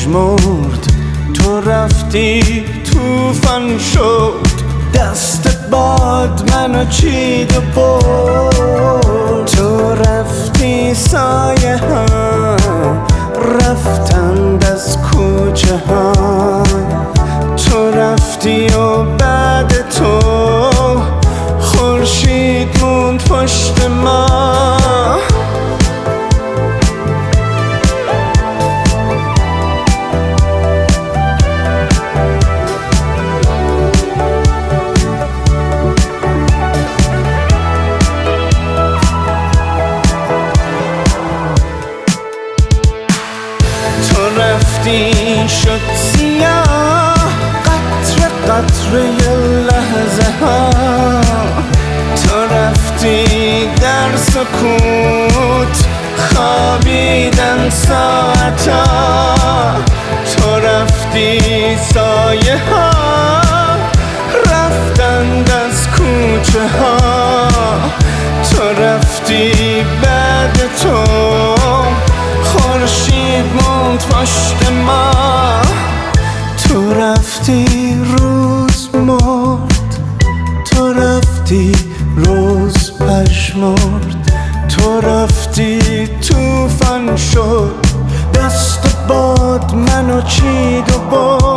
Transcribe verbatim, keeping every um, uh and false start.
پژمرد، تو رفتی توفان شد، دست باد منو چید و برد. تو رفتی سایه ها رفتند از کوچه ها، تو رفتی و بعد تو خورشید موند پشت ما. تو رفتی شد سیاه قطره قطره لحظه ها، تو رفتی در سکوت خوابیدن ساعتا، تو رفتی سایه ها رفتند از کوچه ها، تو رفتی بعد تو خورشید موند پشت ما. تو رفتی روز مرد، تو رفتی روز پژمرد، تو رفتی توفان شد، دست باد منو چید و برد.